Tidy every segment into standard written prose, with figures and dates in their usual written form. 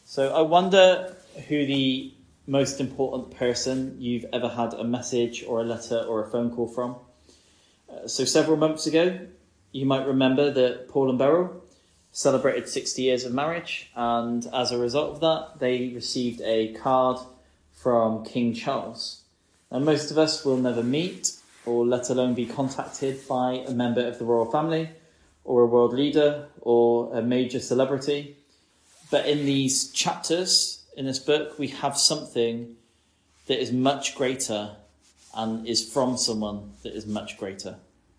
So I wonder who the most important person you've ever had a message or a letter or a phone call from. So several months ago, you might remember that Paul and Beryl celebrated 60 years of marriage, and as a result of that, they received a card from King Charles. Now, most of us will never meet, or let alone be contacted by a member of the royal family, or a world leader, or a major celebrity. But in these chapters, in this book, we have something that is much greater and is from someone that is much greater.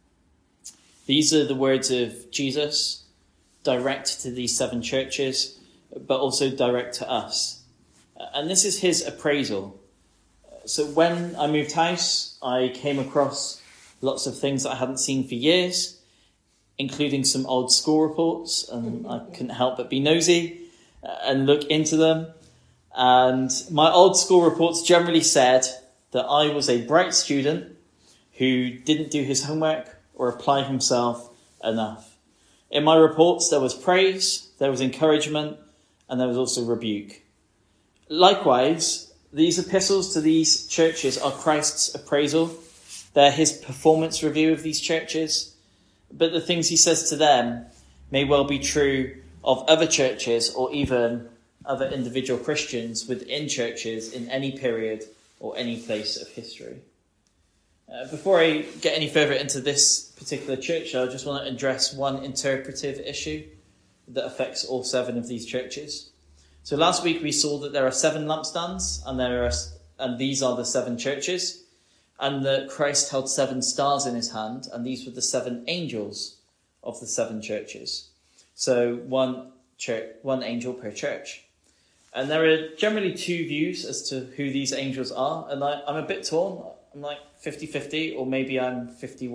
These are the words of Jesus, direct to these 7 churches, but also direct to us. And this is his appraisal. So when I moved house, I came across lots of things that I hadn't seen for years, including some old school reports, and I couldn't help but be nosy and look into them. And my old school reports generally said that I was a bright student who didn't do his homework or apply himself enough. In my reports, there was praise, there was encouragement, and there was also rebuke. Likewise, these epistles to these churches are Christ's appraisal. They're his performance review of these churches. But the things he says to them may well be true of other churches or even other individual Christians within churches in any period or any place of history. Before I get any further into this particular church, I just want to address one interpretive issue that affects all 7 of these churches. So last week we saw that there are 7 lampstands, and these are the 7 churches, and that Christ held 7 stars in his hand, and these were the 7 angels of the 7 churches. So one angel per church. And there are generally 2 views as to who these angels are, and I'm a bit torn. I'm like 50-50, or maybe I'm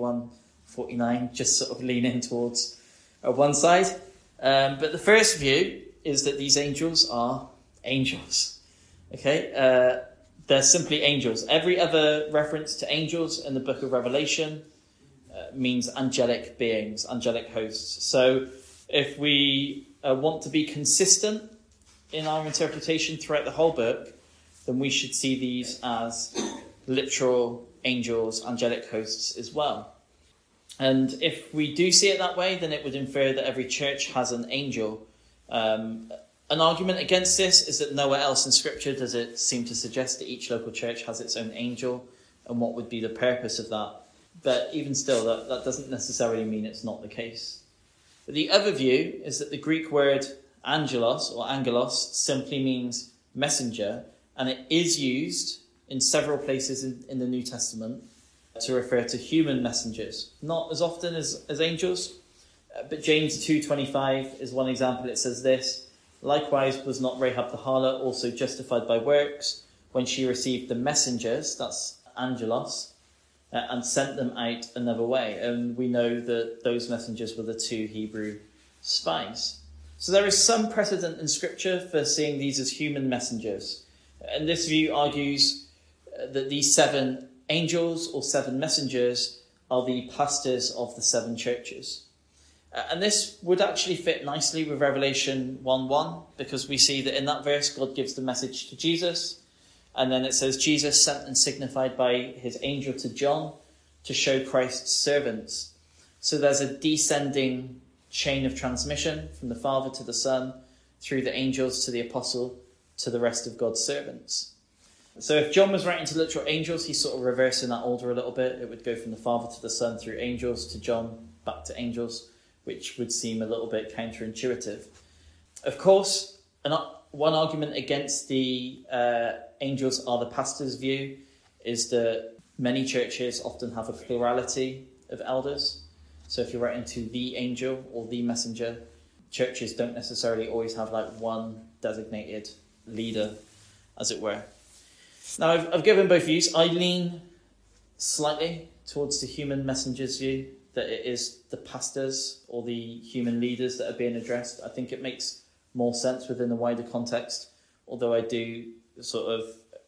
51-49, just sort of leaning towards one side. But the first view is that these angels are angels. Okay, they're simply angels. Every other reference to angels in the book of Revelation means angelic beings, angelic hosts. So if we want to be consistent in our interpretation throughout the whole book, then we should see these as literal angels, angelic hosts as well. And if we do see it that way, then it would infer that every church has an angel. An argument against this is that nowhere else in Scripture does it seem to suggest that each local church has its own angel, and what would be the purpose of that. But even still, that doesn't necessarily mean it's not the case. But the other view is that the Greek word angelos or angelos simply means messenger, and it is used in several places in the New Testament to refer to human messengers, not as often as angels. But James 2:25 is one example. It says this: likewise was not Rahab the harlot also justified by works when she received the messengers, that's angelos, and sent them out another way. And we know that those messengers were the 2 Hebrew spies. So there is some precedent in Scripture for seeing these as human messengers. And this view argues that these 7 angels or 7 messengers are the pastors of the 7 churches. And this would actually fit nicely with Revelation 1:1, because we see that in that verse God gives the message to Jesus, and then it says Jesus sent and signified by his angel to John to show Christ's servants. So there's a descending chain of transmission from the Father to the Son, through the angels to the apostle, to the rest of God's servants. So if John was writing to literal angels, he's sort of reversing that order a little bit. It would go from the Father to the Son through angels to John back to angels, which would seem a little bit counterintuitive. Of course, one argument against the angels are the pastor's view is that many churches often have a plurality of elders. So if you're writing to the angel or the messenger, churches don't necessarily always have like one designated leader, as it were. Now, I've given both views. I lean slightly towards the human messenger's view, that it is the pastors or the human leaders that are being addressed. I think it makes more sense within the wider context, although I do sort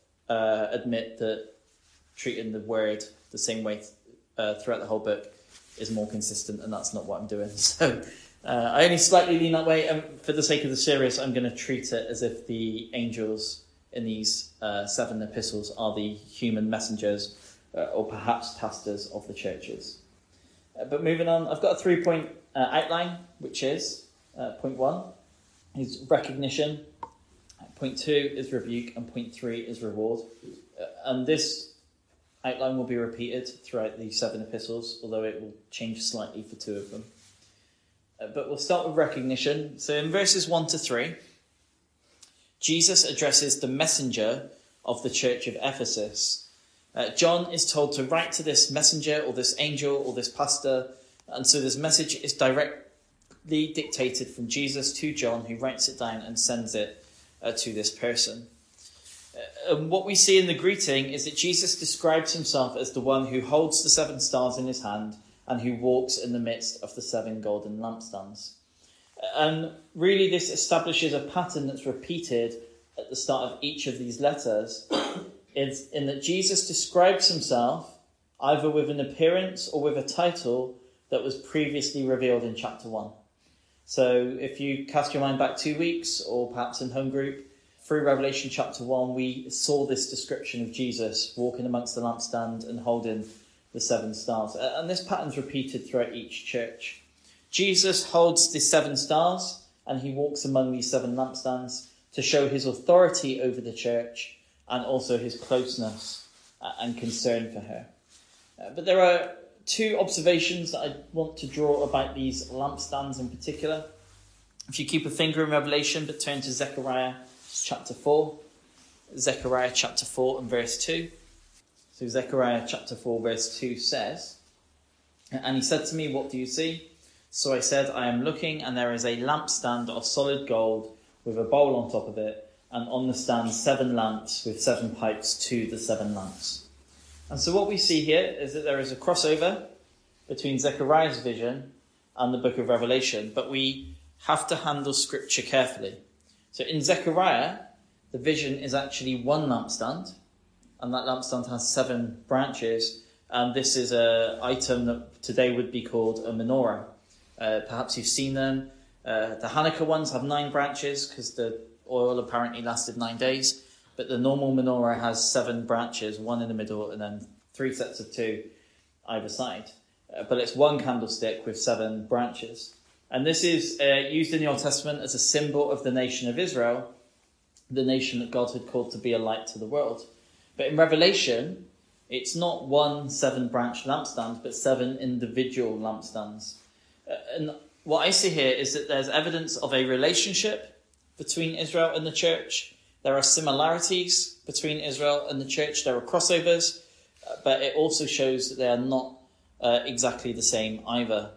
of admit that treating the word the same way throughout the whole book is more consistent, and that's not what I'm doing. So I only slightly lean that way, and for the sake of the series, I'm going to treat it as if the angels in these 7 epistles are the human messengers or perhaps pastors of the churches. But moving on, I've got a 3-point outline, which is point 1 is recognition, point 2 is rebuke, and point 3 is reward. And this outline will be repeated throughout the 7 epistles, although it will change slightly for 2 of them. But we'll start with recognition. So in verses 1 to 3, Jesus addresses the messenger of the church of Ephesus. John is told to write to this messenger or this angel or this pastor. And so this message is directly dictated from Jesus to John, who writes it down and sends it to this person. And what we see in the greeting is that Jesus describes himself as the one who holds the 7 stars in his hand and who walks in the midst of the 7 golden lampstands. And really this establishes a pattern that's repeated at the start of each of these letters, is in that Jesus describes himself either with an appearance or with a title that was previously revealed in chapter 1. So if you cast your mind back 2 weeks, or perhaps in home group, through Revelation chapter 1, we saw this description of Jesus walking amongst the lampstand and holding the 7 stars. And this pattern's repeated throughout each church. Jesus holds the 7 stars and he walks among these 7 lampstands to show his authority over the church and also his closeness and concern for her. But there are 2 observations that I want to draw about these lampstands in particular. If you keep a finger in Revelation, but turn to Zechariah chapter 4. Zechariah chapter 4 and verse 2. So Zechariah chapter 4 verse 2 says, "And he said to me, 'What do you see?' So I said, 'I am looking, and there is a lampstand of solid gold with a bowl on top of it, and on the stand 7 lamps with 7 pipes to the 7 lamps.'" And so what we see here is that there is a crossover between Zechariah's vision and the book of Revelation, but we have to handle scripture carefully. So in Zechariah, the vision is actually 1 lampstand, and that lampstand has 7 branches, and this is an item that today would be called a menorah. Perhaps you've seen them. The Hanukkah ones have 9 branches because the oil apparently lasted 9 days, but the normal menorah has 7 branches, 1 in the middle and then 3 sets of 2 either side. But it's 1 candlestick with 7 branches. And this is used in the Old Testament as a symbol of the nation of Israel, the nation that God had called to be a light to the world. But in Revelation, it's not 1 7-branch lampstand, but 7 individual lampstands. And what I see here is that there's evidence of a relationship between Israel and the church. There are similarities between Israel and the church. There are crossovers, but it also shows that they are not exactly the same either.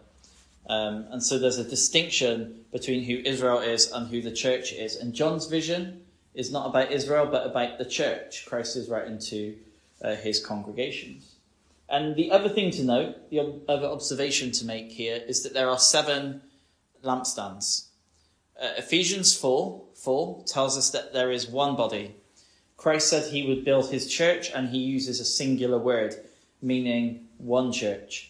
And so there's a distinction between who Israel is and who the church is. And John's vision is not about Israel, but about the church. Christ is writing to his congregations. And the other thing to note, the other observation to make here, is that there are 7 lampstands. Ephesians 4 tells us that there is 1 body. Christ said he would build his church, and he uses a singular word, meaning 1 church.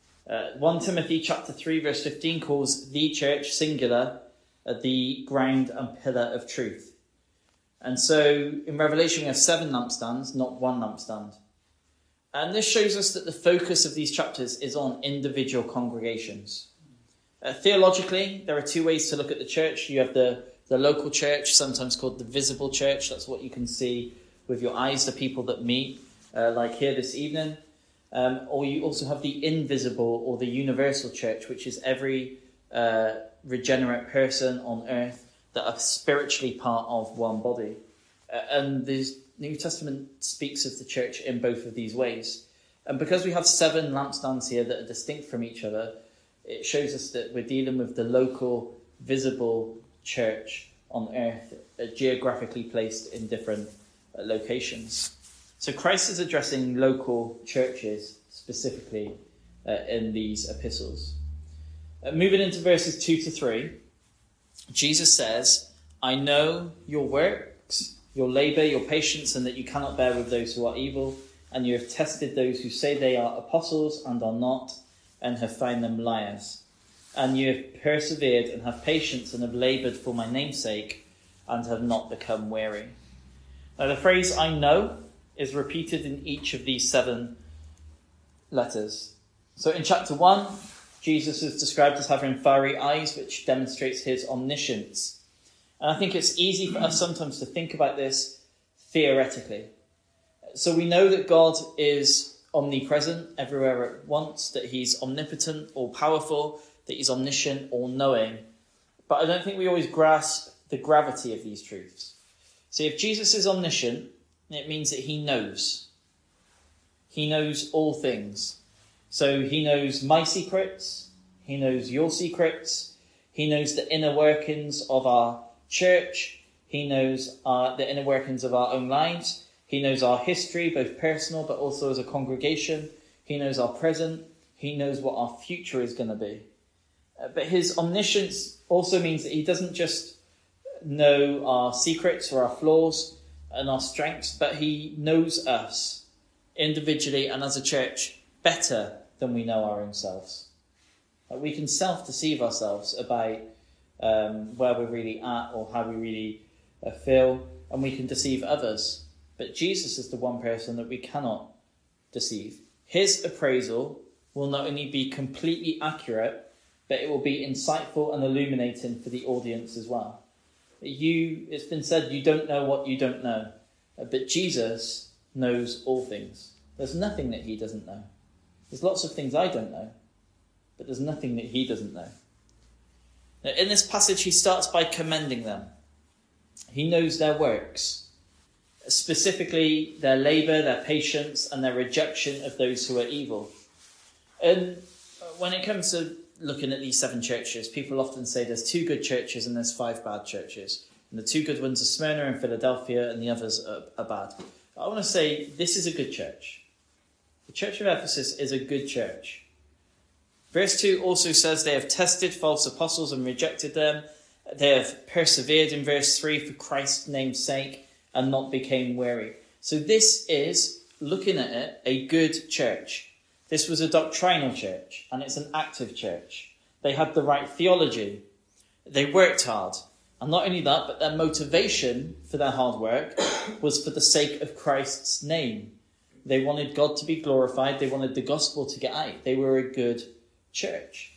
1 Timothy chapter 3 verse 15 calls the church, singular, the ground and pillar of truth. And so in Revelation we have 7 lampstands, not 1 lampstand. And this shows us that the focus of these chapters is on individual congregations. Theologically, there are 2 ways to look at the church. You have the local church, sometimes called the visible church. That's what you can see with your eyes, the people that meet, like here this evening. Or you also have the invisible or the universal church, which is every regenerate person on earth that are spiritually part of 1 body. And the New Testament speaks of the church in both of these ways. And because we have 7 lampstands here that are distinct from each other, it shows us that we're dealing with the local, visible church on earth, geographically placed in different locations. So Christ is addressing local churches specifically in these epistles. Moving into verses 2 to 3, Jesus says, "I know your works, your labour, your patience, and that you cannot bear with those who are evil, and you have tested those who say they are apostles and are not, and have found them liars. and you have persevered and have patience and have laboured for my name's sake and have not become weary. Now the phrase I know is repeated in each of these 7 letters. So in chapter 1, Jesus is described as having fiery eyes, which demonstrates his omniscience. And I think it's easy for us sometimes to think about this theoretically. So we know that God is omnipresent everywhere at once, that he's omnipotent, all-powerful, that he's omniscient, all-knowing. But I don't think we always grasp the gravity of these truths. See, if Jesus is omniscient, it means that he knows. He knows all things. So he knows my secrets, he knows your secrets, he knows the inner workings of our church, he knows the inner workings of our own lives, he knows our history, both personal but also as a congregation, he knows our present, he knows what our future is going to be. But his omniscience also means that he doesn't just know our secrets or our flaws and our strengths, but he knows us individually and as a church better than we know our own selves. We can self-deceive ourselves about where we're really at or how we really feel, and we can deceive others. But Jesus is the one person that we cannot deceive. His appraisal will not only be completely accurate, but it will be insightful and illuminating for the audience as well. It's been said, you don't know what you don't know. But Jesus knows all things. There's nothing that he doesn't know. There's lots of things I don't know, but there's nothing that he doesn't know. Now, in this passage, he starts by commending them. He knows their works, specifically their labour, their patience, and their rejection of those who are evil. And when it comes to looking at these 7 churches, people often say there's 2 good churches and there's 5 bad churches. And the 2 good ones are Smyrna and Philadelphia, and the others are bad. I want to say this is a good church. The church of Ephesus is a good church. Verse 2 also says they have tested false apostles and rejected them. They have persevered in verse 3 for Christ's name's sake and not became weary. So this is, looking at it, a good church. This was a doctrinal church, and it's an active church. They had the right theology. They worked hard. And not only that, but their motivation for their hard work was for the sake of Christ's name. They wanted God to be glorified. They wanted the gospel to get out. They were a good church.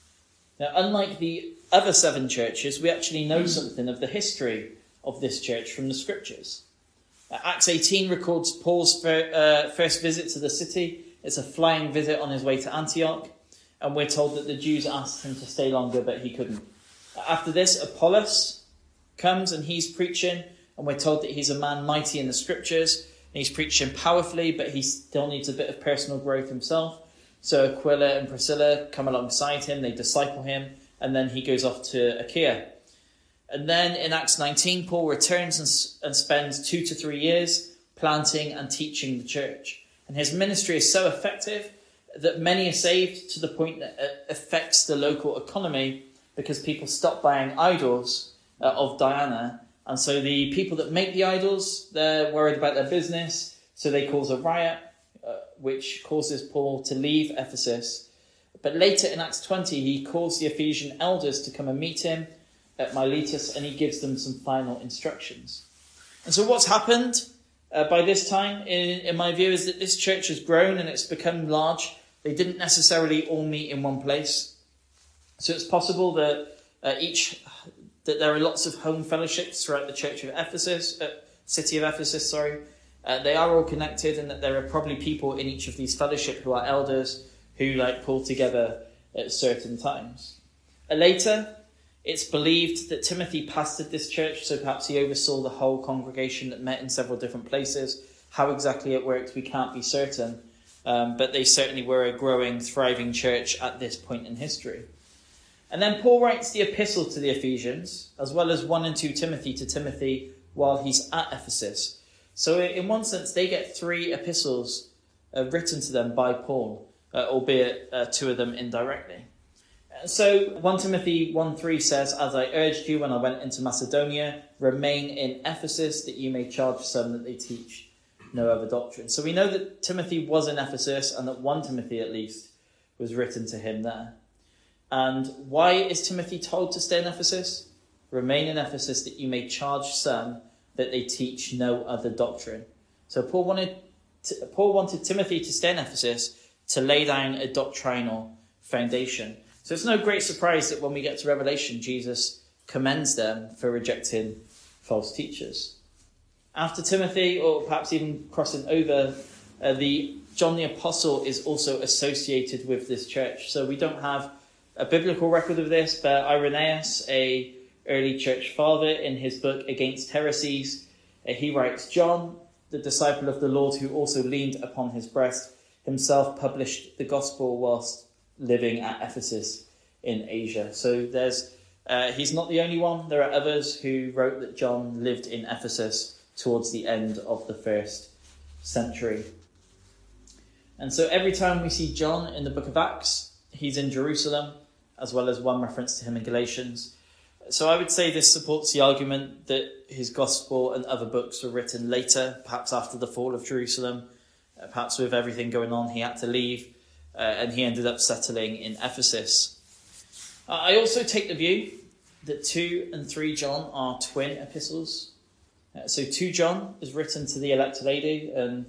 Now, unlike the other 7 churches, we actually know something of the history of this church from the scriptures. Acts 18 records Paul's first visit to the city. It's a flying visit on his way to Antioch. And we're told that the Jews asked him to stay longer, but he couldn't. After this, Apollos comes and he's preaching. And we're told that he's a man mighty in the scriptures. And he's preaching powerfully, but he still needs a bit of personal growth himself. So Aquila and Priscilla come alongside him. They disciple him. And then he goes off to Achaia. And then in Acts 19, Paul returns and spends 2 to 3 years planting and teaching the church. And his ministry is so effective that many are saved to the point that it affects the local economy because people stop buying idols of Diana. And so the people that make the idols, they're worried about their business. So they cause a riot, which causes Paul to leave Ephesus. But later in Acts 20, he calls the Ephesian elders to come and meet him at Miletus, and he gives them some final instructions. And so what's happened by this time, in my view, is that this church has grown and it's become large. They didn't necessarily all meet in one place. So it's possible that that there are lots of home fellowships throughout the church of Ephesus, city of Ephesus, sorry. They are all connected, and that there are probably people in each of these fellowships who are elders who pull together at certain times. Later, it's believed that Timothy pastored this church, so perhaps he oversaw the whole congregation that met in several different places. How exactly it worked, we can't be certain. But they certainly were a growing, thriving church at this point in history. And then Paul writes the epistle to the Ephesians, as well as 1 and 2 Timothy to Timothy while he's at Ephesus. So in one sense, they get 3 epistles written to them by Paul, albeit 2 of them indirectly. So 1 Timothy 1:3 says, "As I urged you when I went into Macedonia, remain in Ephesus, that you may charge some that they teach no other doctrine." So we know that Timothy was in Ephesus, and that 1 Timothy at least was written to him there. And why is Timothy told to stay in Ephesus? Remain in Ephesus that you may charge some that they teach no other doctrine. So Paul wanted Timothy to stay in Ephesus to lay down a doctrinal foundation. So it's no great surprise that when we get to Revelation, Jesus commends them for rejecting false teachers. After Timothy, or perhaps even crossing over, John the Apostle is also associated with this church. So we don't have a biblical record of this, but Irenaeus, a early church father, in his book Against Heresies, he writes, John, the disciple of the Lord who also leaned upon his breast, himself published the gospel whilst living at Ephesus in Asia. So he's not the only one. There are others who wrote that John lived in Ephesus towards the end of the 1st century. And so every time we see John in the book of Acts, he's in Jerusalem, as well as one reference to him in Galatians. So I would say this supports the argument that his gospel and other books were written later, perhaps after the fall of Jerusalem. Perhaps with everything going on, he had to leave, and he ended up settling in Ephesus. I also take the view that 2 and 3 John are twin epistles. So 2 John is written to the elect lady, and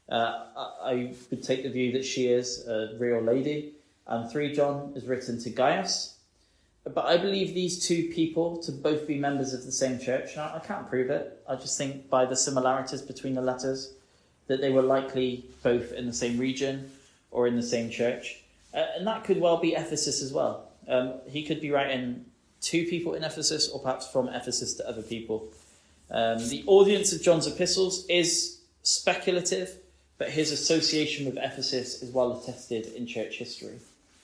I would take the view that she is a real lady. And 3 John is written to Gaius. But I believe these 2 people to both be members of the same church. Now, I can't prove it. I just think by the similarities between the letters that they were likely both in the same region or in the same church. And that could well be Ephesus as well. He could be writing 2 people in Ephesus, or perhaps from Ephesus to other people. The audience of John's epistles is speculative, but his association with Ephesus is well attested in church history.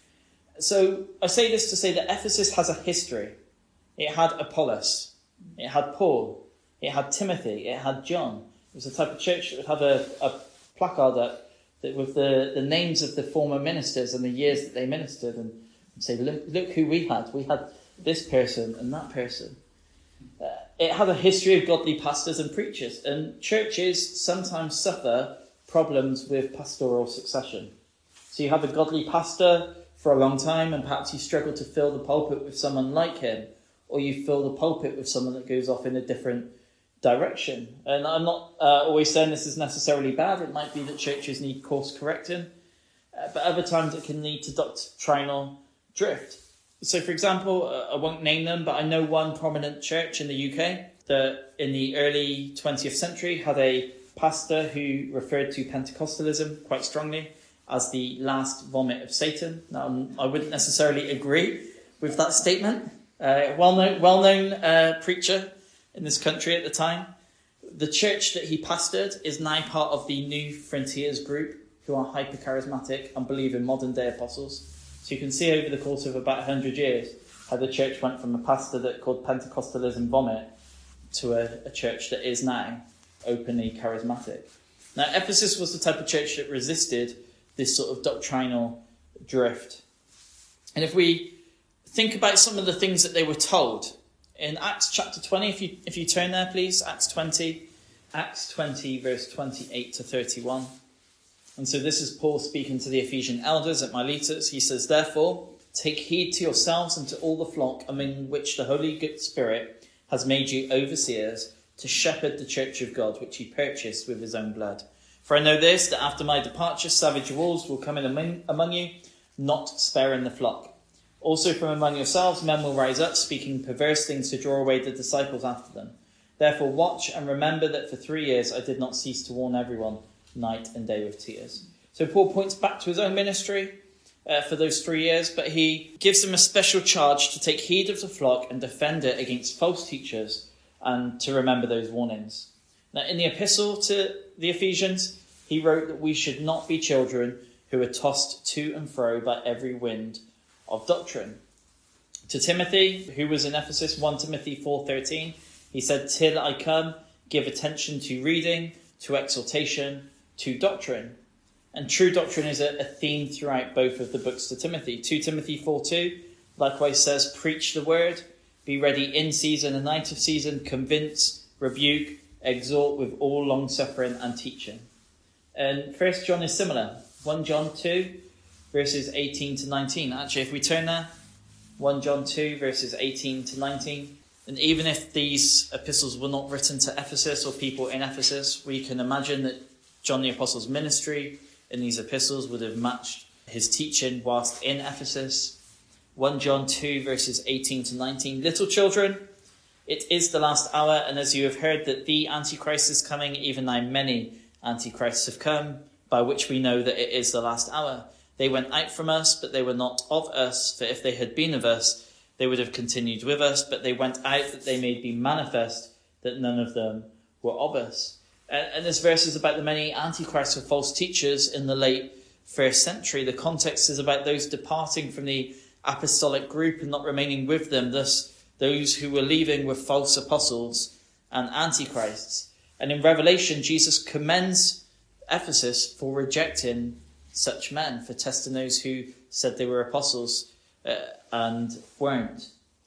So I say this to say that Ephesus has a history. It had Apollos, it had Paul, it had Timothy, it had John. It was the type of church that would have a placard up that with the names of the former ministers and the years that they ministered, and say, look who we had. We had this person and that person. It had a history of godly pastors and preachers, and churches sometimes suffer problems with pastoral succession. So you have a godly pastor for a long time, and perhaps you struggle to fill the pulpit with someone like him, or you fill the pulpit with someone that goes off in a different direction. And I'm not always saying this is necessarily bad. It might be that churches need course correcting, but other times it can lead to doctrinal drift. So, for example, I won't name them, but I know one prominent church in the UK that in the early 20th century had a pastor who referred to Pentecostalism quite strongly as the last vomit of Satan. Now, I wouldn't necessarily agree with that statement. Well-known preacher in this country at the time. The church that he pastored is now part of the New Frontiers group, who are hyper-charismatic and believe in modern-day apostles. So you can see over the course of about 100 years how the church went from a pastor that called Pentecostalism vomit to a church that is now openly charismatic. Now, Ephesus was the type of church that resisted this sort of doctrinal drift. And if we think about some of the things that they were told, in Acts chapter 20, if you turn there, please, Acts 20, verse 28 to 31. And so this is Paul speaking to the Ephesian elders at Miletus. He says, "Therefore, take heed to yourselves and to all the flock among which the Holy Spirit has made you overseers, to shepherd the church of God, which he purchased with his own blood. For I know this, that after my departure, savage wolves will come in among you, not sparing the flock. Also from among yourselves, men will rise up, speaking perverse things to draw away the disciples after them. Therefore watch and remember that for 3 years I did not cease to warn everyone, night and day with tears." So Paul points back to his own ministry for those 3 years, but he gives them a special charge to take heed of the flock and defend it against false teachers, and to remember those warnings. Now, in the epistle to the Ephesians, he wrote that we should not be children who are tossed to and fro by every wind of doctrine. To Timothy, who was in Ephesus, 1 Timothy 4:13, he said, "Till I come, give attention to reading, to exhortation, to doctrine." And true doctrine is a theme throughout both of the books to Timothy. 2 Timothy 4:2 likewise says, "Preach the word, be ready in season and out of season, convince, rebuke, exhort with all long-suffering and teaching." And 1 John is similar. 1 John 2, verses 18 to 19. Actually, if we turn there, 1 John 2, verses 18 to 19. And even if these epistles were not written to Ephesus or people in Ephesus, we can imagine that John the Apostle's ministry in these epistles would have matched his teaching whilst in Ephesus. 1 John 2, verses 18 to 19. Little children, it is the last hour, and as you have heard that the Antichrist is coming, even now many Antichrists have come, by which we know that it is the last hour. They went out from us, but they were not of us, for if they had been of us, they would have continued with us, but they went out that they may be manifest that none of them were of us. And this verse is about the many antichrists or false teachers in the late first century. The context is about those departing from the apostolic group and not remaining with them. Thus, those who were leaving were false apostles and antichrists. And in Revelation, Jesus commends Ephesus for rejecting such men, for testing those who said they were apostles and weren't.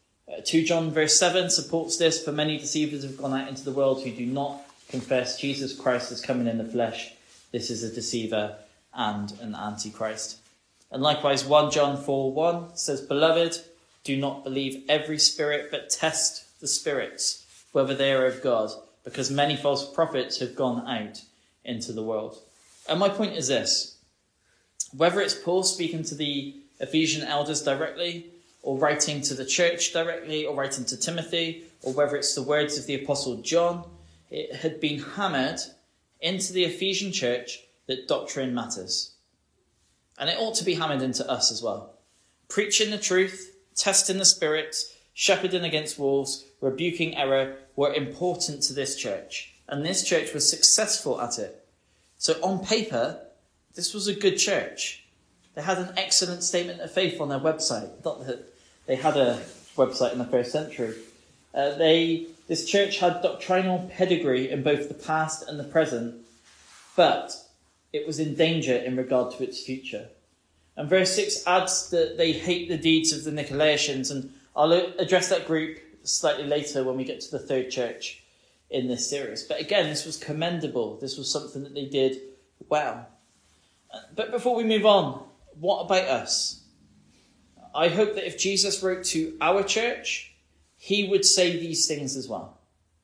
2 John verse 7 supports this. For many deceivers have gone out into the world who do not confess Jesus Christ as coming in the flesh. This is a deceiver and an antichrist. And likewise 1 John 4:1 says, Beloved, do not believe every spirit, but test the spirits, whether they are of God, because many false prophets have gone out into the world. And my point is this: whether it's Paul speaking to the Ephesian elders directly, or writing to the church directly, or writing to Timothy, or whether it's the words of the Apostle John, it had been hammered into the Ephesian church that doctrine matters. And it ought to be hammered into us as well. Preaching the truth, testing the spirits, shepherding against wolves, rebuking error were important to this church. And this church was successful at it. So on paper, this was a good church. They had an excellent statement of faith on their website. Not that they had a website in the first century. This church had doctrinal pedigree in both the past and the present, but it was in danger in regard to its future. And verse 6 adds that they hate the deeds of the Nicolaitans, and I'll address that group slightly later when we get to the third church in this series. But again, this was commendable. This was something that they did well. But before we move on, what about us? I hope that if Jesus wrote to our church, he would say these things as well.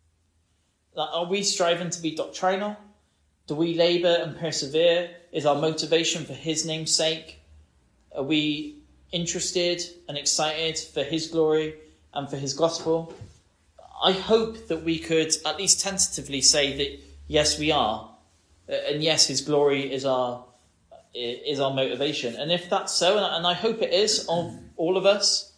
Are we striving to be doctrinal? Do we labour and persevere? Is our motivation for his name's sake? Are we interested and excited for his glory and for his gospel? I hope that we could at least tentatively say that yes, we are. And yes, his glory is our motivation. And if that's so, and I hope it is of all of us,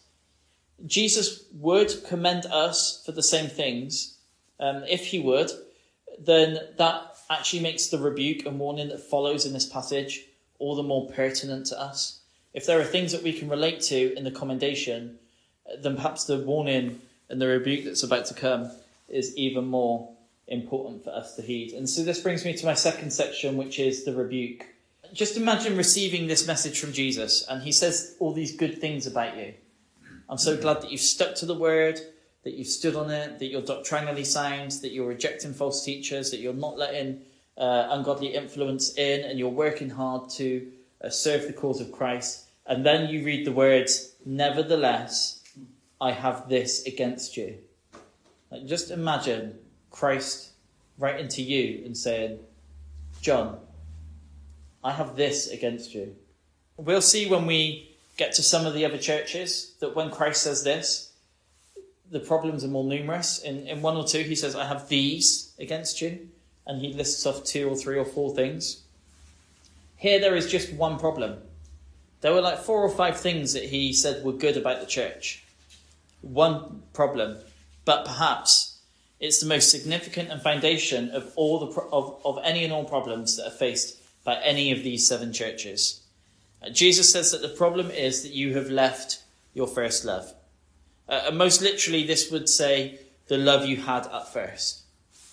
Jesus would commend us for the same things. If he would, then that actually makes the rebuke and warning that follows in this passage all the more pertinent to us. If there are things that we can relate to in the commendation, then perhaps the warning and the rebuke that's about to come is even more important for us to heed. And so this brings me to my second section, which is the rebuke. Just imagine receiving this message from Jesus, and he says all these good things about you. I'm so glad that you've stuck to the word, that you've stood on it, that you're doctrinally sound, that you're rejecting false teachers, that you're not letting ungodly influence in, and you're working hard to serve the cause of Christ. And then you read the words, nevertheless, I have this against you. Like, just imagine Christ writing to you and saying, John, I have this against you. We'll see when we get to some of the other churches that when Christ says this, the problems are more numerous. In 1 or 2, he says, I have these against you. And he lists off 2 or 3 or 4 things. Here there is just one problem. There were like 4 or 5 things that he said were good about the church. One problem. But perhaps it's the most significant and foundation of all of any and all problems that are faced by any of these 7 churches. Jesus says that the problem is that you have left your first love. And most literally, this would say the love you had at first.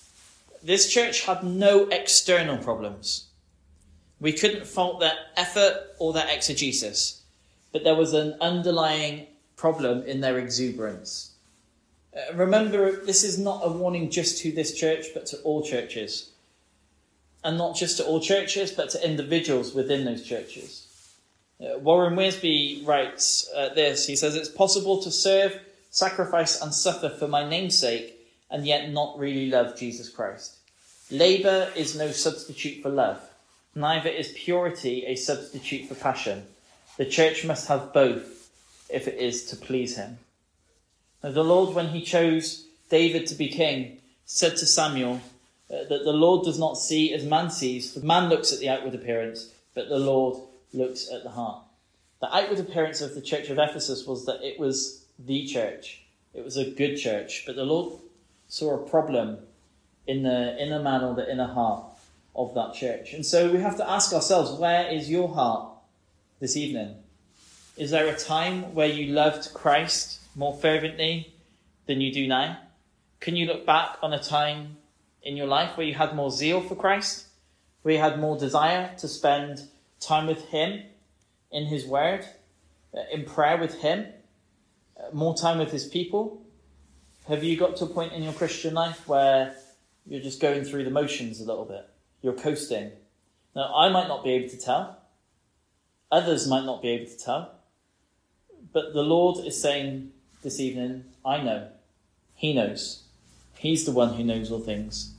This church had no external problems. We couldn't fault their effort or their exegesis, but there was an underlying problem in their exuberance. Remember, this is not a warning just to this church, but to all churches. And not just to all churches, but to individuals within those churches. Warren Wiersbe writes this. He says, "It's possible to serve, sacrifice and suffer for my name's sake and yet not really love Jesus Christ. Labour is no substitute for love. Neither is purity a substitute for passion. The church must have both if it is to please him." Now, the Lord, when he chose David to be king, said to Samuel that the Lord does not see as man sees, for man looks at the outward appearance, but the Lord looks at the heart. The outward appearance of the church of Ephesus was that it was the church. It was a good church, but the Lord saw a problem in the inner man or the inner heart of that church. And so we have to ask ourselves, where is your heart this evening? Is there a time where you loved Christ more fervently than you do now? Can you look back on a time in your life where you had more zeal for Christ, where you had more desire to spend time with him in his word, in prayer with him, more time with his people? Have you got to a point in your Christian life where you're just going through the motions a little bit? You're coasting. Now, I might not be able to tell. Others might not be able to tell. But the Lord is saying this evening, I know. He knows. He's the one who knows all things.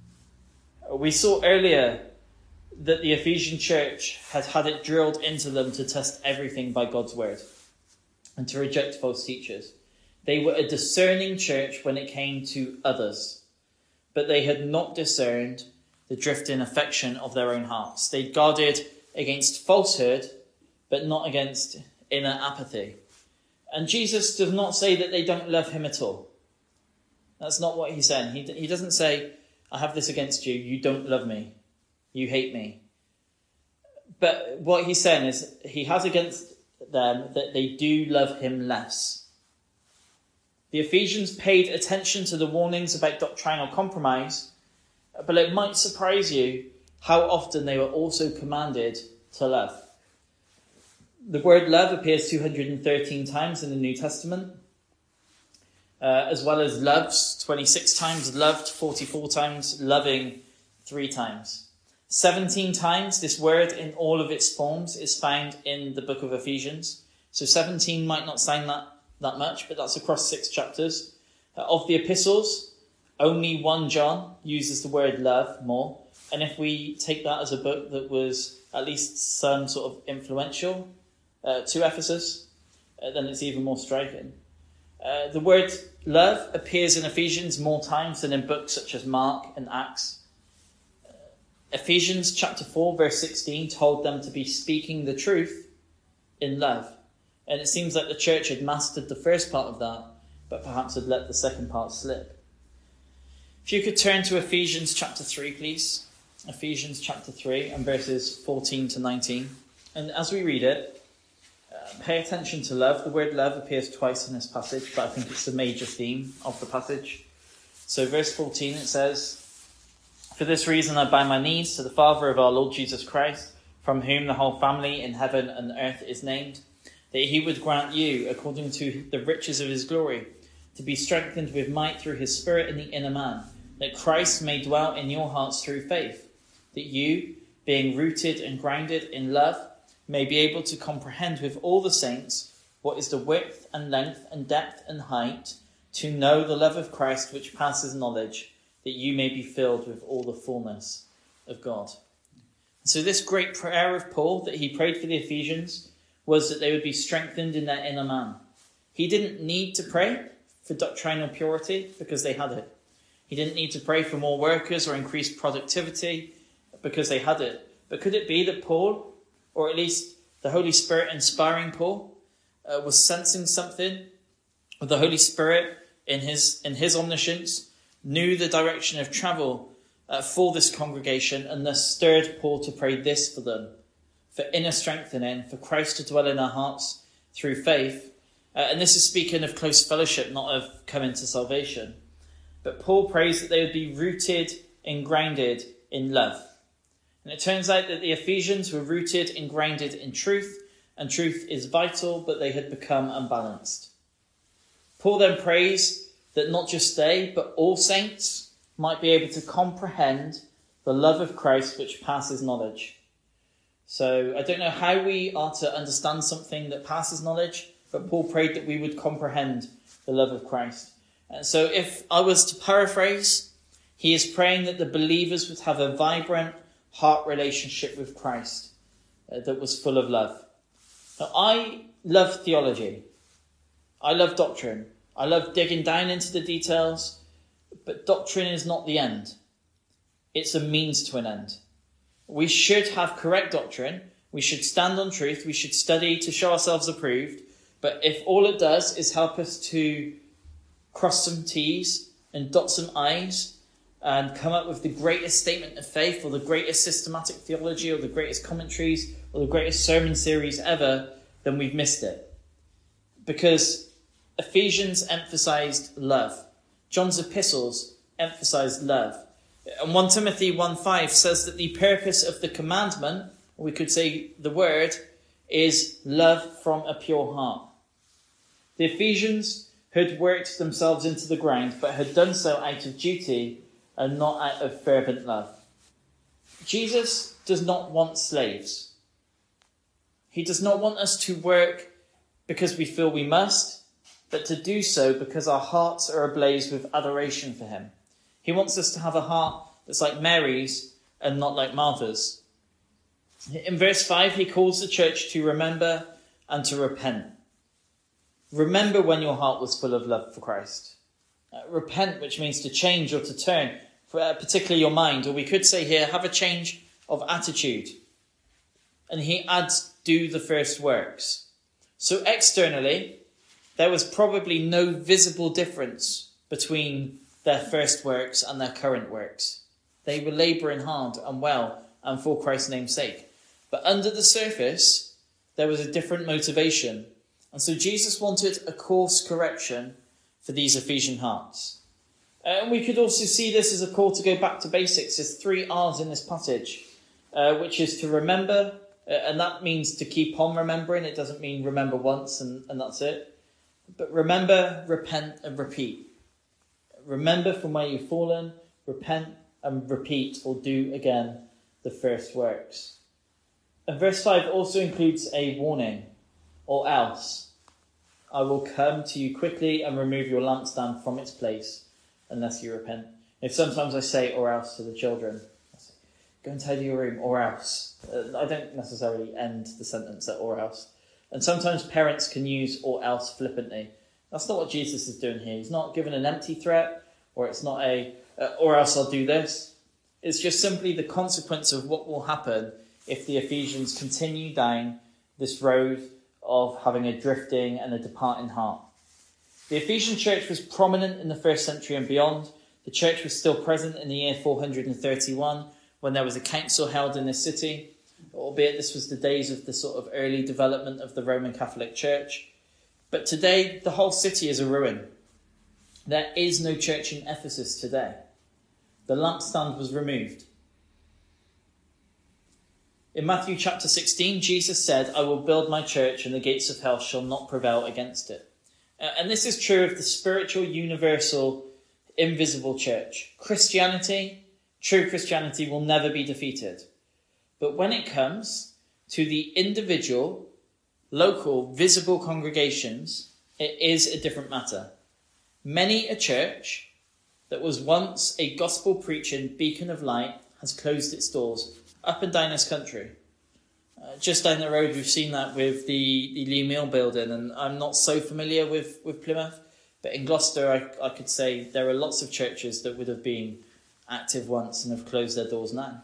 We saw earlier that the Ephesian church had had it drilled into them to test everything by God's word and to reject false teachers. They were a discerning church when it came to others, but they had not discerned the drifting affection of their own hearts. They guarded against falsehood, but not against inner apathy. And Jesus does not say that they don't love him at all. That's not what he's saying. He doesn't say, I have this against you, you don't love me, you hate me. But what he's saying is he has against them that they do love him less. The Ephesians paid attention to the warnings about doctrinal compromise, but it might surprise you how often they were also commanded to love. The word love appears 213 times in the New Testament, as well as loves 26 times, loved 44 times, loving 3 times. 17 times this word in all of its forms is found in the book of Ephesians. So 17 might not sound that much, but that's across 6 chapters. Of the epistles, only 1 John uses the word love more. And if we take that as a book that was at least some sort of influential to Ephesus, then it's even more striking. The word love appears in Ephesians more times than in books such as Mark and Acts. Ephesians chapter 4 verse 16 told them to be speaking the truth in love. And it seems like the church had mastered the first part of that, but perhaps had let the second part slip. If you could turn to Ephesians chapter 3, please. Ephesians chapter 3 and verses 14 to 19. And as we read it, pay attention to love. The word love appears twice in this passage, but I think it's the major theme of the passage. So verse 14, it says, "For this reason I bow my knees to the Father of our Lord Jesus Christ, from whom the whole family in heaven and earth is named, that he would grant you, according to the riches of his glory, to be strengthened with might through his Spirit in the inner man, that Christ may dwell in your hearts through faith, that you, being rooted and grounded in love, may be able to comprehend with all the saints what is the width and length and depth and height, to know the love of Christ which passes knowledge, that you may be filled with all the fullness of God." So this great prayer of Paul that he prayed for the Ephesians was that they would be strengthened in their inner man. He didn't need to pray for doctrinal purity because they had it. He didn't need to pray for more workers or increased productivity because they had it. But could it be that Paul, or at least the Holy Spirit inspiring Paul, was sensing something? Or the Holy Spirit in his omniscience knew the direction of travel for this congregation and thus stirred Paul to pray this for them, for inner strengthening, for Christ to dwell in our hearts through faith. And this is speaking of close fellowship, not of coming to salvation. But Paul prays that they would be rooted and grounded in love. And it turns out that the Ephesians were rooted and grounded in truth, and truth is vital, but they had become unbalanced. Paul then prays that not just they, but all saints might be able to comprehend the love of Christ which passes knowledge. So I don't know how we are to understand something that passes knowledge, but Paul prayed that we would comprehend the love of Christ. And so if I was to paraphrase, he is praying that the believers would have a vibrant heart relationship with Christ that was full of love. Now, I love theology. I love doctrine. I love digging down into the details, but doctrine is not the end. It's a means to an end. We should have correct doctrine. We should stand on truth. We should study to show ourselves approved. But if all it does is help us to cross some T's and dot some I's and come up with the greatest statement of faith or the greatest systematic theology or the greatest commentaries or the greatest sermon series ever, then we've missed it. Because Ephesians emphasized love. John's epistles emphasized love. And 1 Timothy 1:5 says that the purpose of the commandment, or we could say the word, is love from a pure heart. The Ephesians had worked themselves into the ground, but had done so out of duty and not out of fervent love. Jesus does not want slaves. He does not want us to work because we feel we must, but to do so because our hearts are ablaze with adoration for him. He wants us to have a heart that's like Mary's and not like Martha's. In verse 5, he calls the church to remember and to repent. Remember when your heart was full of love for Christ. Repent, which means to change or to turn, particularly your mind. Or we could say here, have a change of attitude. And he adds, do the first works. So externally, there was probably no visible difference between their first works and their current works. They were labouring hard and well and for Christ's name's sake. But under the surface, there was a different motivation. And so Jesus wanted a course correction for these Ephesian hearts. And we could also see this as a call to go back to basics. There's 3 R's in this passage, which is to remember, and that means to keep on remembering. It doesn't mean remember once and that's it. But remember, repent and repeat. Remember from where you've fallen, repent and repeat, or do again the first works. And verse 5 also includes a warning, or else I will come to you quickly and remove your lampstand from its place unless you repent. If sometimes I say or else to the children, I say, go and tidy your room, or else. I don't necessarily end the sentence at or else. And sometimes parents can use or else flippantly. That's not what Jesus is doing here. He's not given an empty threat, or it's not or else I'll do this. It's just simply the consequence of what will happen if the Ephesians continue down this road of having a drifting and a departing heart. The Ephesian church was prominent in the first century and beyond. The church was still present in the year 431 when there was a council held in this city, albeit this was the days of the sort of early development of the Roman Catholic Church. But today, the whole city is a ruin. There is no church in Ephesus today. The lampstand was removed. In Matthew chapter 16, Jesus said, I will build my church and the gates of hell shall not prevail against it. And this is true of the spiritual, universal, invisible church. Christianity, true Christianity, will never be defeated. But when it comes to the individual, local, visible congregations, it is a different matter. Many a church that was once a gospel-preaching beacon of light has closed its doors up and down this country. Just down the road, we've seen that with the Lee Mill building, and I'm not so familiar with Plymouth, but in Gloucester, I could say there are lots of churches that would have been active once and have closed their doors now.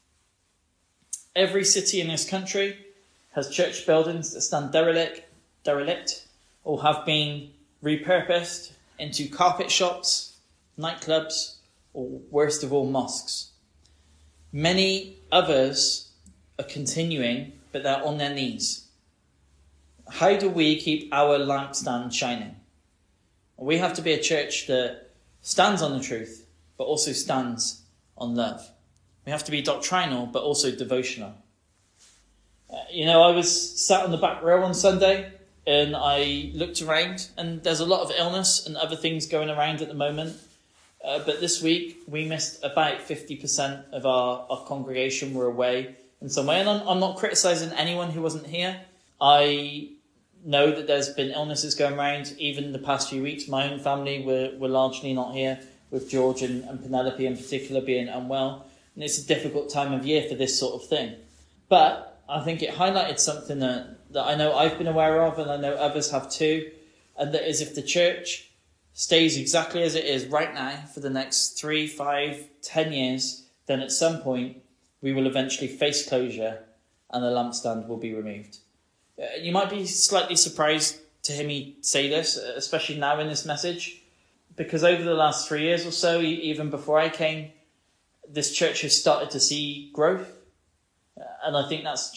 Every city in this country has church buildings that stand derelict, or have been repurposed into carpet shops, nightclubs, or worst of all, mosques. Many others are continuing, but they're on their knees. How do we keep our lampstand shining? We have to be a church that stands on the truth, but also stands on love. We have to be doctrinal, but also devotional. I was sat on the back row on Sunday, and I looked around, and there's a lot of illness and other things going around at the moment. But this week, we missed about 50% of our congregation were away in some way. And I'm not criticising anyone who wasn't here. I know that there's been illnesses going around. Even the past few weeks, my own family were largely not here, with George and Penelope in particular being unwell. And it's a difficult time of year for this sort of thing. But I think it highlighted something that I know I've been aware of, and I know others have too, and that is, if the church stays exactly as it is right now for the next 3, 5, 10 years, then at some point we will eventually face closure and the lampstand will be removed. You might be slightly surprised to hear me say this, especially now in this message, because over the last 3 years or so, even before I came, this church has started to see growth. And I think that's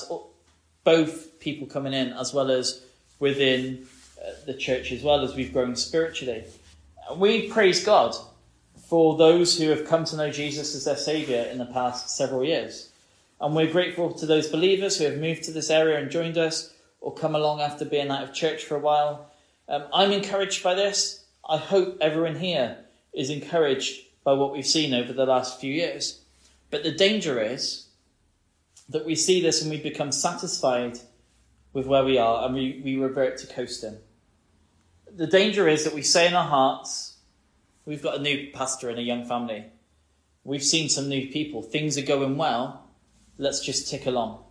both people coming in as well as within the church as well, as we've grown spiritually. And we praise God for those who have come to know Jesus as their Saviour in the past several years. And we're grateful to those believers who have moved to this area and joined us, or come along after being out of church for a while. I'm encouraged by this. I hope everyone here is encouraged by what we've seen over the last few years. But the danger is that we see this and we become satisfied with where we are, and we revert to coasting. The danger is that we say in our hearts, we've got a new pastor and a young family. We've seen some new people. Things are going well. Let's just tick along.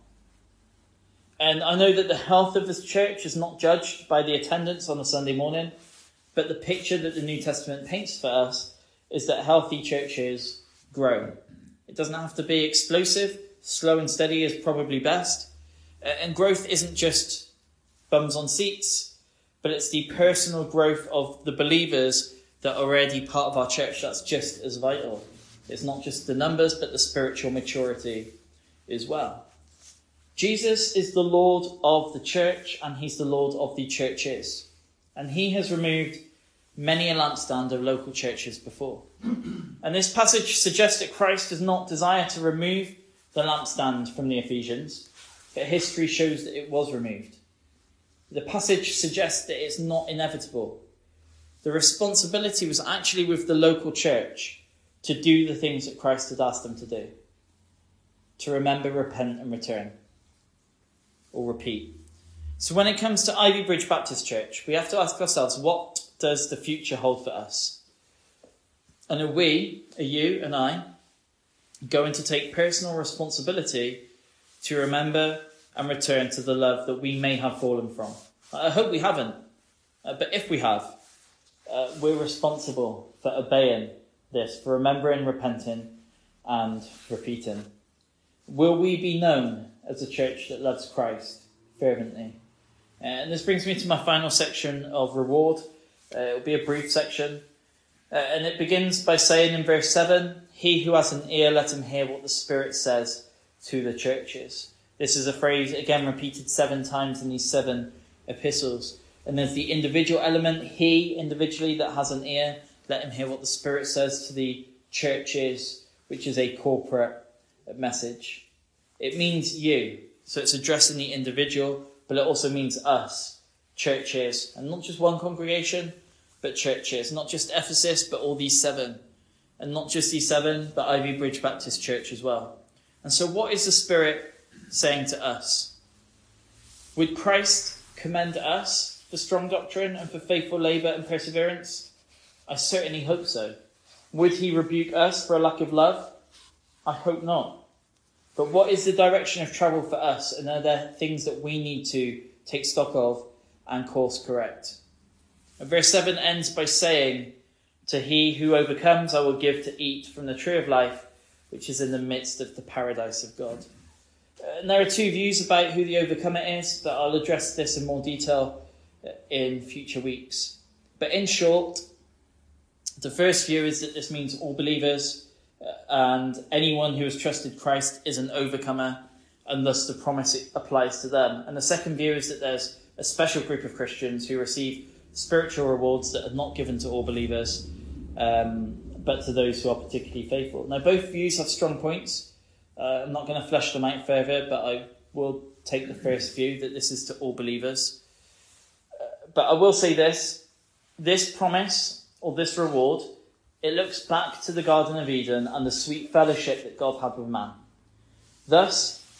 And I know that the health of this church is not judged by the attendance on a Sunday morning, but the picture that the New Testament paints for us is that healthy churches grow. It doesn't have to be explosive. Slow and steady is probably best. And growth isn't just bums on seats, but it's the personal growth of the believers that are already part of our church that's just as vital. It's not just the numbers, but the spiritual maturity as well. Jesus is the Lord of the church, and he's the Lord of the churches. And he has removed many a lampstand of local churches before. And this passage suggests that Christ does not desire to remove the lampstand from the Ephesians, but history shows that it was removed. The passage suggests that it's not inevitable. The responsibility was actually with the local church to do the things that Christ had asked them to do. To remember, repent and return. Or repeat. So when it comes to Ivy Bridge Baptist Church, we have to ask ourselves, what does the future hold for us? And are you and I, going to take personal responsibility to remember and return to the love that we may have fallen from? I hope we haven't. But if we have, we're responsible for obeying this, for remembering, repenting and repeating. Will we be known as a church that loves Christ fervently? And this brings me to my final section of reward. It'll be a brief section. And it begins by saying in verse 7, "He who has an ear, let him hear what the Spirit says to the churches." This is a phrase, again, repeated 7 times in these 7 epistles. And there's the individual element, he individually that has an ear, let him hear what the Spirit says to the churches, which is a corporate message. It means you. So it's addressing the individual, but it also means us, churches, and not just one congregation, but churches. Not just Ephesus, but all these 7. And not just these 7, but Ivy Bridge Baptist Church as well. And so what is the Spirit saying to us? Would Christ commend us for strong doctrine and for faithful labour and perseverance? I certainly hope so. Would he rebuke us for a lack of love? I hope not. But what is the direction of travel for us? And are there things that we need to take stock of and course correct? And verse 7 ends by saying, "To he who overcomes, I will give to eat from the tree of life, which is in the midst of the paradise of God." And there are 2 views about who the overcomer is, but I'll address this in more detail in future weeks. But in short, the first view is that this means all believers, and anyone who has trusted Christ is an overcomer, and thus the promise applies to them. And the second view is that there's a special group of Christians who receive spiritual rewards that are not given to all believers, but to those who are particularly faithful. Now, both views have strong points. I'm not going to flesh them out further, but I will take the first view that this is to all believers. But I will say this promise, or this reward, it looks back to the Garden of Eden and the sweet fellowship that God had with man. Thus,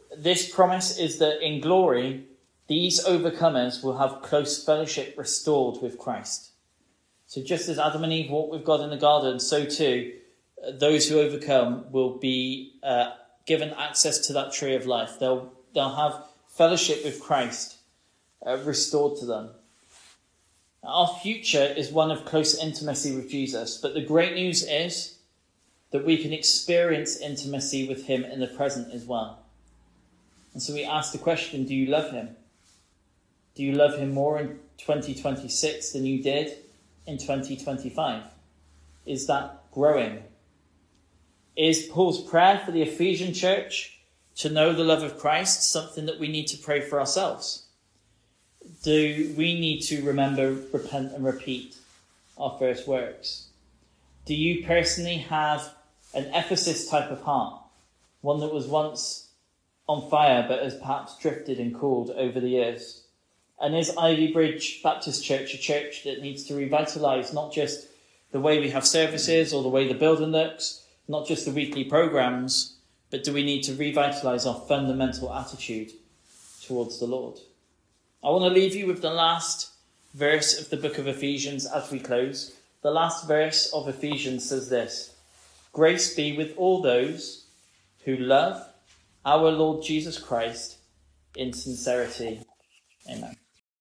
This promise is that in glory, these overcomers will have close fellowship restored with Christ. So just as Adam and Eve walked with God in the garden, so too, those who overcome will be given access to that tree of life. They'll have fellowship with Christ restored to them. Our future is one of close intimacy with Jesus, but the great news is that we can experience intimacy with him in the present as well. And so we ask the question, do you love him? Do you love him more in 2026 than you did in 2025? Is that growing? Is Paul's prayer for the Ephesian church to know the love of Christ something that we need to pray for ourselves? Do we need to remember, repent and repeat our first works? Do you personally have an Ephesus type of heart? One that was once on fire but has perhaps drifted and cooled over the years? And is Ivy Bridge Baptist Church a church that needs to revitalise not just the way we have services or the way the building looks, not just the weekly programmes, but do we need to revitalise our fundamental attitude towards the Lord? I want to leave you with the last verse of the book of Ephesians as we close. The last verse of Ephesians says this: "Grace be with all those who love our Lord Jesus Christ in sincerity." Amen.